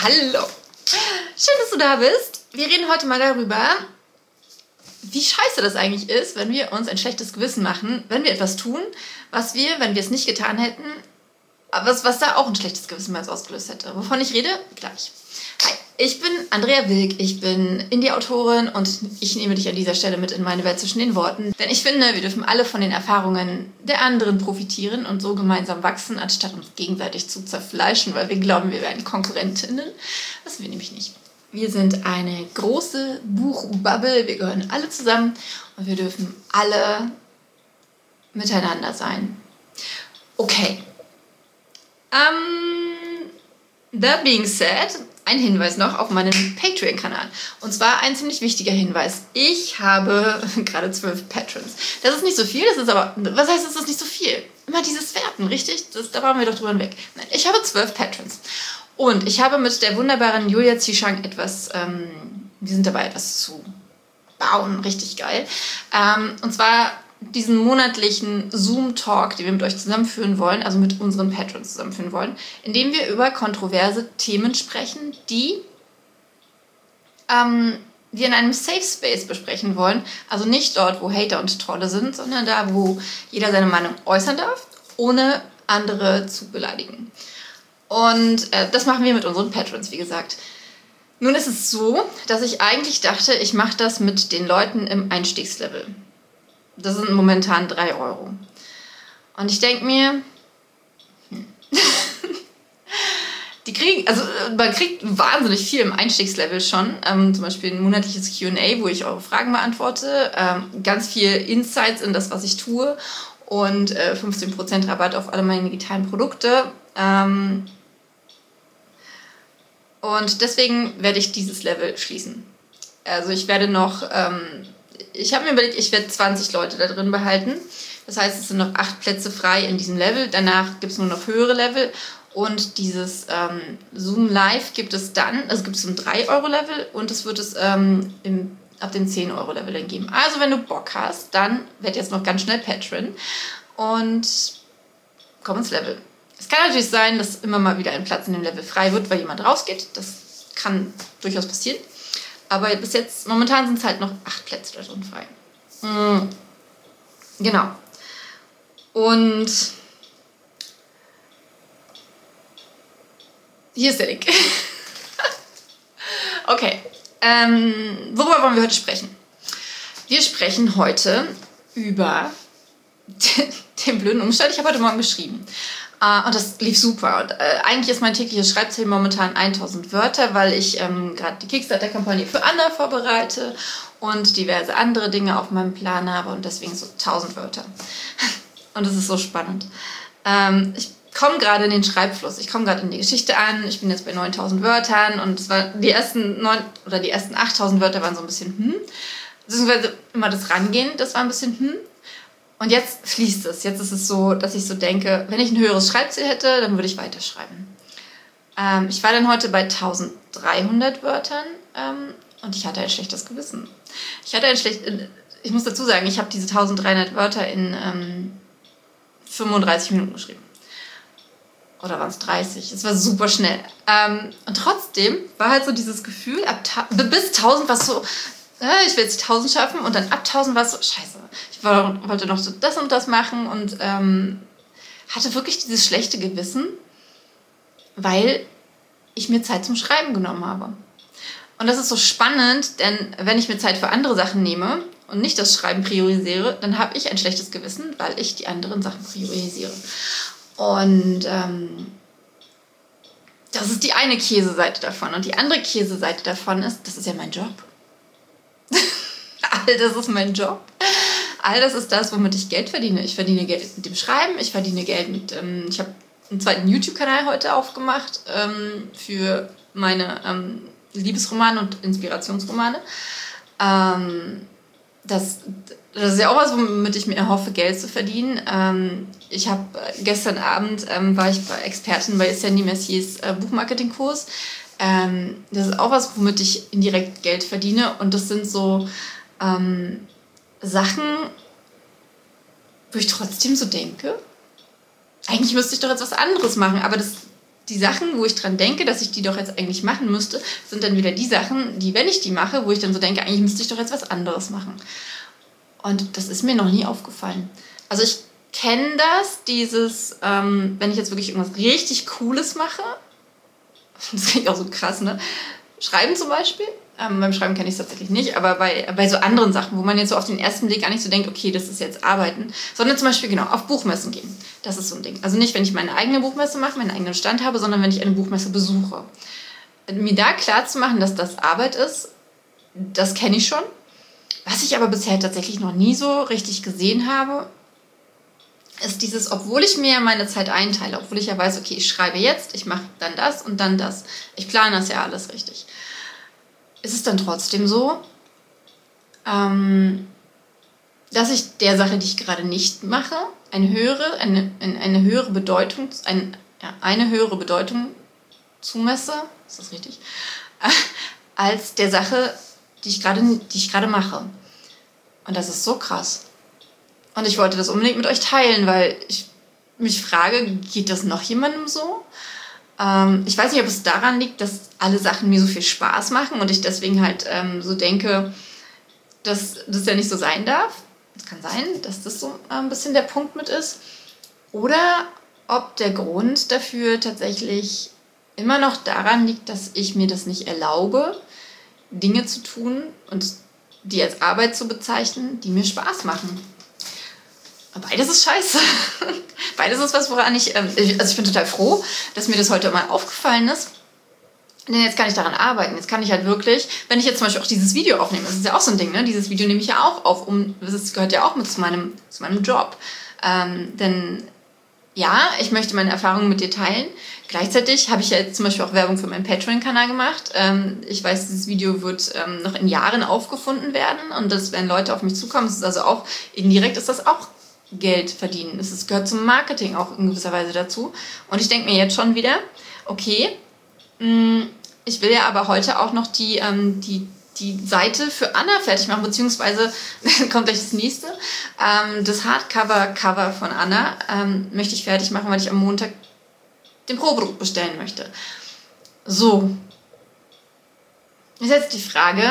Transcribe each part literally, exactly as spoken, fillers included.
Hallo. Schön, dass du da bist. Wir reden heute mal darüber, wie scheiße das eigentlich ist, wenn wir uns ein schlechtes Gewissen machen, wenn wir etwas tun, was wir, wenn wir es nicht getan hätten, was, was da auch ein schlechtes Gewissen bei uns ausgelöst hätte. Wovon ich rede? Gleich. Hi, ich bin Andrea Wilk, ich bin Indie-Autorin und ich nehme dich an dieser Stelle mit in meine Welt zwischen den Worten. Denn ich finde, wir dürfen alle von den Erfahrungen der anderen profitieren und so gemeinsam wachsen, anstatt uns gegenseitig zu zerfleischen, weil wir glauben, wir wären Konkurrentinnen. Das sind wir nämlich nicht. Wir sind eine große Buchbubble, wir gehören alle zusammen und wir dürfen alle miteinander sein. Okay. Um, that being said, ein Hinweis noch auf meinen Patreon-Kanal. Und zwar ein ziemlich wichtiger Hinweis. Ich habe gerade zwölf Patrons. Das ist nicht so viel, das ist aber, was heißt, das ist nicht so viel? Immer dieses Werten, richtig? Das, da waren wir doch drüber hinweg. Nein, ich habe zwölf Patrons. Und ich habe mit der wunderbaren Julia Zieschank etwas, ähm, wir sind dabei, etwas zu bauen, richtig geil. Ähm, und zwar diesen monatlichen Zoom-Talk, den wir mit euch zusammenführen wollen, also mit unseren Patrons zusammenführen wollen, indem wir über kontroverse Themen sprechen, die ähm, wir in einem Safe Space besprechen wollen. Also nicht dort, wo Hater und Trolle sind, sondern da, wo jeder seine Meinung äußern darf, ohne andere zu beleidigen. Und äh, das machen wir mit unseren Patrons, wie gesagt. Nun ist es so, dass ich eigentlich dachte, ich mache das mit den Leuten im Einstiegslevel. Das sind momentan drei Euro. Und ich denke mir, hm. die kriegen, also man kriegt wahnsinnig viel im Einstiegslevel schon. Ähm, zum Beispiel ein monatliches Q and A, wo ich eure Fragen beantworte. Ähm, ganz viel Insights in das, was ich tue. Und äh, fünfzehn Prozent Rabatt auf alle meine digitalen Produkte. Ähm, Und deswegen werde ich dieses Level schließen. Also ich werde noch, ähm, ich habe mir überlegt, ich werde zwanzig Leute da drin behalten. Das heißt, es sind noch acht Plätze frei in diesem Level. Danach gibt es nur noch höhere Level. Und dieses ähm, Zoom Live gibt es dann, also gibt es ein drei Euro Level und es wird es ähm, im, ab dem zehn Euro Level dann geben. Also wenn du Bock hast, dann werd jetzt noch ganz schnell Patron und komm ins Level. Es kann natürlich sein, dass immer mal wieder ein Platz in dem Level frei wird, weil jemand rausgeht. Das kann durchaus passieren. Aber bis jetzt, momentan sind es halt noch acht Plätze da drin frei. Mhm. Genau. Und hier ist der Link. Okay. Ähm, worüber wollen wir heute sprechen? Wir sprechen heute über den, den blöden Umstand. Ich habe heute Morgen geschrieben. Uh, und das lief super. Und, äh, eigentlich ist mein tägliches Schreibziel momentan tausend Wörter, weil ich ähm, gerade die Kickstarter-Kampagne für Anna vorbereite und diverse andere Dinge auf meinem Plan habe und deswegen so tausend Wörter. Und es ist so spannend. Ähm, ich komme gerade in den Schreibfluss. Ich komme gerade in die Geschichte an. Ich bin jetzt bei neuntausend Wörtern und es war die ersten neun oder die ersten achttausend Wörter waren so ein bisschen hm. Beziehungsweise immer das Rangehen, das war ein bisschen hm. Und jetzt fließt es. Jetzt ist es so, dass ich so denke, wenn ich ein höheres Schreibziel hätte, dann würde ich weiterschreiben. Ähm, ich war dann heute bei dreizehnhundert Wörtern ähm, und ich hatte ein schlechtes Gewissen. Ich hatte ein schlecht, ich muss dazu sagen, ich habe diese dreizehnhundert Wörter in ähm, fünfunddreißig Minuten geschrieben. Oder waren es dreißig? Es war super schnell. Ähm, und trotzdem war halt so dieses Gefühl, ab bis tausend war es so, äh, ich will jetzt die tausend schaffen und dann ab tausend war es so, scheiße. Ich wollte noch so das und das machen und ähm, hatte wirklich dieses schlechte Gewissen, weil ich mir Zeit zum Schreiben genommen habe. Und das ist so spannend, denn wenn ich mir Zeit für andere Sachen nehme und nicht das Schreiben priorisiere, dann habe ich ein schlechtes Gewissen, weil ich die anderen Sachen priorisiere. Und ähm, das ist die eine Käseseite davon. Und die andere Käseseite davon ist, das ist ja mein Job. All das ist mein Job. All das ist das, womit ich Geld verdiene. Ich verdiene Geld mit dem Schreiben, ich verdiene Geld mit, ähm, ich habe einen zweiten YouTube-Kanal heute aufgemacht ähm, für meine ähm, Liebesromane und Inspirationsromane. Ähm, das, das ist ja auch was, womit ich mir erhoffe, Geld zu verdienen. Ähm, ich habe gestern Abend ähm, war ich bei Expertin bei Sandy Messiers äh, Buchmarketing-Kurs. Ähm, das ist auch was, womit ich indirekt Geld verdiene und das sind so ähm, Sachen, wo ich trotzdem so denke, eigentlich müsste ich doch jetzt was anderes machen, aber das, die Sachen, wo ich dran denke, dass ich die doch jetzt eigentlich machen müsste, sind dann wieder die Sachen, die, wenn ich die mache, wo ich dann so denke, eigentlich müsste ich doch jetzt was anderes machen. Und das ist mir noch nie aufgefallen. Also ich kenne das, dieses, ähm, wenn ich jetzt wirklich irgendwas richtig Cooles mache, das klingt auch so krass, ne? Schreiben zum Beispiel. Ähm, beim Schreiben kenne ich es tatsächlich nicht, aber bei, bei so anderen Sachen, wo man jetzt so auf den ersten Blick gar nicht so denkt, okay, das ist jetzt Arbeiten, sondern zum Beispiel, genau, auf Buchmessen gehen. Das ist so ein Ding. Also nicht, wenn ich meine eigene Buchmesse mache, meinen eigenen Stand habe, sondern wenn ich eine Buchmesse besuche. Mir da klar zu machen, dass das Arbeit ist, das kenne ich schon. Was ich aber bisher tatsächlich noch nie so richtig gesehen habe, ist dieses, obwohl ich mir meine Zeit einteile, obwohl ich ja weiß, okay, ich schreibe jetzt, ich mache dann das und dann das. Ich plane das ja alles richtig. Ist es dann trotzdem so, ähm, dass ich der Sache, die ich gerade nicht mache, eine höhere, eine, eine höhere Bedeutung, ein, ja, eine höhere Bedeutung zumesse, ist das richtig, als der Sache, die ich gerade, die ich gerade mache. Und das ist so krass. Und ich wollte das unbedingt mit euch teilen, weil ich mich frage, geht das noch jemandem so? Ähm, ich weiß nicht, ob es daran liegt, dass alle Sachen mir so viel Spaß machen und ich deswegen halt ähm, so denke, dass das ja nicht so sein darf. Es kann sein, dass das so ein bisschen der Punkt mit ist. Oder ob der Grund dafür tatsächlich immer noch daran liegt, dass ich mir das nicht erlaube, Dinge zu tun und die als Arbeit zu bezeichnen, die mir Spaß machen. Beides ist scheiße. Beides ist was, woran ich, ähm, also ich bin total froh, dass mir das heute mal aufgefallen ist. Denn jetzt kann ich daran arbeiten. Jetzt kann ich halt wirklich, wenn ich jetzt zum Beispiel auch dieses Video aufnehme, das ist ja auch so ein Ding, ne? Dieses Video nehme ich ja auch auf, um, das gehört ja auch mit zu meinem, zu meinem Job. Ähm, denn ja, ich möchte meine Erfahrungen mit dir teilen. Gleichzeitig habe ich ja jetzt zum Beispiel auch Werbung für meinen Patreon-Kanal gemacht. Ähm, ich weiß, dieses Video wird ähm, noch in Jahren aufgefunden werden und das werden Leute auf mich zukommen. Das ist also auch, indirekt ist das auch Geld verdienen. Es gehört zum Marketing auch in gewisser Weise dazu. Und ich denke mir jetzt schon wieder, okay, mh, ich will ja aber heute auch noch die, ähm, die, die Seite für Anna fertig machen, beziehungsweise, dann kommt gleich das nächste, ähm, das Hardcover-Cover von Anna ähm, möchte ich fertig machen, weil ich am Montag den Probedruck bestellen möchte. So. Ist jetzt die Frage,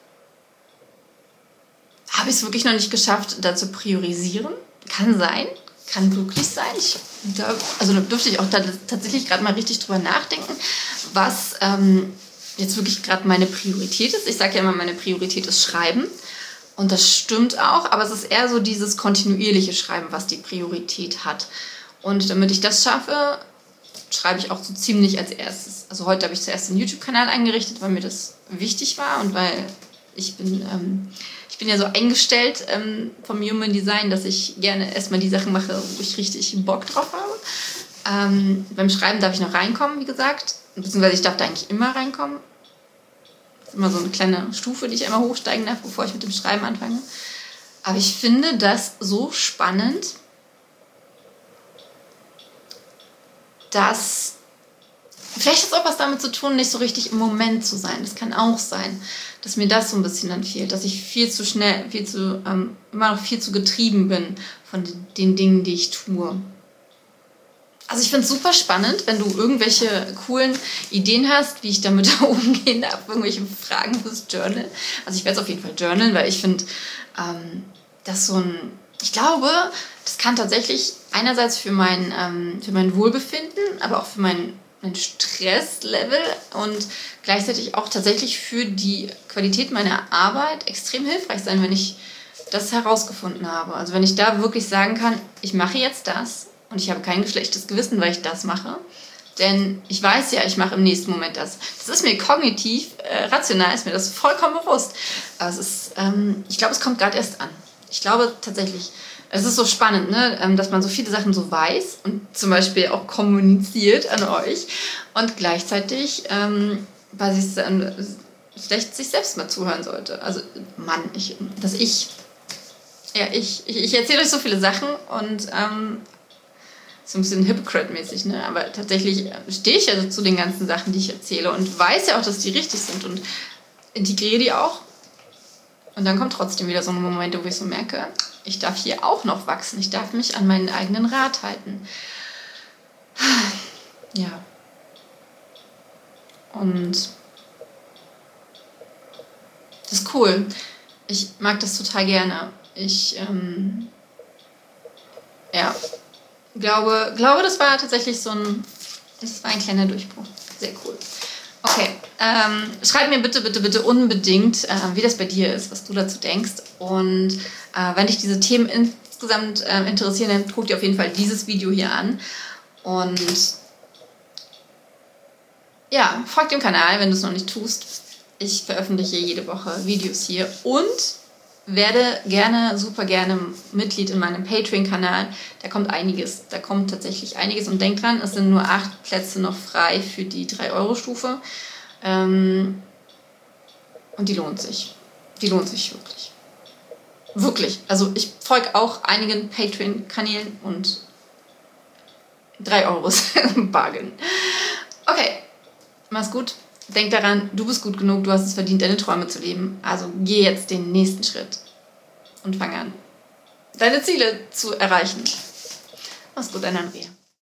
habe ich es wirklich noch nicht geschafft, da zu priorisieren? Kann sein, kann wirklich sein. Ich, da, also da dürfte ich auch da tatsächlich gerade mal richtig drüber nachdenken, was ähm, jetzt wirklich gerade meine Priorität ist. Ich sage ja immer, meine Priorität ist Schreiben. Und das stimmt auch, aber es ist eher so dieses kontinuierliche Schreiben, was die Priorität hat. Und damit ich das schaffe, schreibe ich auch so ziemlich als erstes. Also heute habe ich zuerst einen YouTube-Kanal eingerichtet, weil mir das wichtig war und weil ich bin... Ähm, Ich bin ja so eingestellt ähm, vom Human Design, dass ich gerne erstmal die Sachen mache, wo ich richtig Bock drauf habe. Ähm, beim Schreiben darf ich noch reinkommen, wie gesagt. Beziehungsweise ich darf da eigentlich immer reinkommen. Das ist immer so eine kleine Stufe, die ich einmal hochsteigen darf, bevor ich mit dem Schreiben anfange. Aber ich finde das so spannend, dass... Vielleicht hat es auch was damit zu tun, nicht so richtig im Moment zu sein. Das kann auch sein, dass mir das so ein bisschen dann fehlt, dass ich viel zu schnell, viel zu, ähm, immer noch viel zu getrieben bin von den, den Dingen, die ich tue. Also ich finde es super spannend, wenn du irgendwelche coolen Ideen hast, wie ich damit umgehen darf, irgendwelche Fragen fürs Journal. Also ich werde es auf jeden Fall journalen, weil ich finde, ähm, dass so ein, ich glaube, das kann tatsächlich einerseits für mein, ähm, für mein Wohlbefinden, aber auch für mein ein Stresslevel und gleichzeitig auch tatsächlich für die Qualität meiner Arbeit extrem hilfreich sein, wenn ich das herausgefunden habe. Also wenn ich da wirklich sagen kann, ich mache jetzt das und ich habe kein schlechtes Gewissen, weil ich das mache, denn ich weiß ja, ich mache im nächsten Moment das. Das ist mir kognitiv, äh, rational ist mir das vollkommen bewusst. Aber es ist, ähm, ich glaube, es kommt gerade erst an. Ich glaube tatsächlich, es ist so spannend, ne, dass man so viele Sachen so weiß und zum Beispiel auch kommuniziert an euch und gleichzeitig ähm, weil es ähm, vielleicht sich selbst mal zuhören sollte. Also Mann, ich, das ich. Ja, ich, ich, ich erzähle euch so viele Sachen und ähm, so ein bisschen Hypocrite-mäßig, ne? Aber tatsächlich stehe ich ja zu den ganzen Sachen, die ich erzähle und weiß ja auch, dass die richtig sind und integriere die auch. Und dann kommt trotzdem wieder so ein Moment, wo ich so merke, ich darf hier auch noch wachsen. Ich darf mich an meinen eigenen Rat halten. Ja. Und das ist cool. Ich mag das total gerne. Ich ähm, ja, glaube, glaube, das war tatsächlich so ein, das war ein kleiner Durchbruch. Sehr cool. Okay, ähm, schreib mir bitte, bitte, bitte unbedingt, äh, wie das bei dir ist, was du dazu denkst. Und äh, wenn dich diese Themen insgesamt äh, interessieren, dann guck dir auf jeden Fall dieses Video hier an. Und ja, folg dem Kanal, wenn du es noch nicht tust. Ich veröffentliche jede Woche Videos hier und werde gerne, super gerne Mitglied in meinem Patreon-Kanal. Da kommt einiges. Da kommt tatsächlich einiges. Und denk dran, es sind nur acht Plätze noch frei für die drei Euro Stufe. Ähm, und die lohnt sich. Die lohnt sich wirklich. Wirklich. Also ich folge auch einigen Patreon-Kanälen und drei Euro Bargain. Okay, mach's gut. Denk daran, du bist gut genug, du hast es verdient, deine Träume zu leben. Also geh jetzt den nächsten Schritt und fang an, deine Ziele zu erreichen. Mach's gut, deine Andrea.